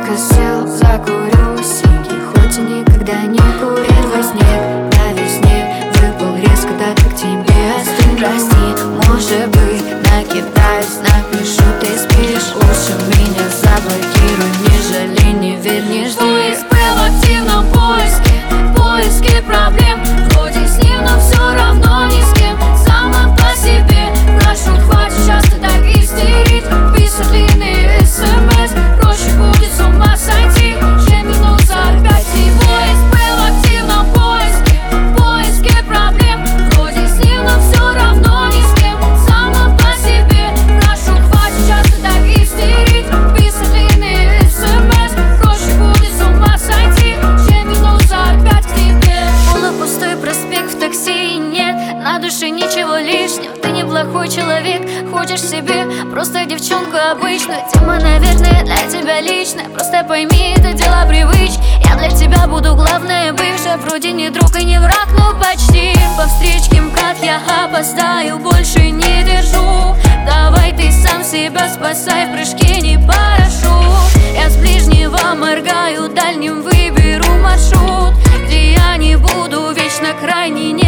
Тихо сел, закурю синий, хоть и никогда не курил во сне. На весне выпал резко, да к тебе остынь. Прости, может быть, накидаюсь, напишу, ты спишь. Лучше меня заблокируй, не жалей, не верь, не жди. Поиск был в активном поиске, поиске проблем. Вроде с ним, но все равно ни с кем. Сама по себе, прошу, хватит часто так истерить. Писать длинные смс, проще будет с ума сойти, чем вернуться опять. И поиск был в активном поиске, поиске проблем. Вроде с ним, но все равно ни с кем. Сама по себе, прошу, хватит часто так истерить. Писать длинные смс, проще будет с ума сойти, чем вернуться опять к тебе. Полупустой проспект, в такси нет, на душе ничего лишнего. Ты неплохой человек, хочешь себе просто девчонку обычную. Тема, наверное, для тебя личная, просто пойми, это дело привычки. Я для тебя буду главная бывшая, вроде не друг и не враг, но почти. По встречке МКАД я опоздаю, больше не держу. Давай ты сам себя спасай, в прыжке не парашют. Я с ближнего моргаю, дальним выберу маршрут, где я не буду вечно крайний.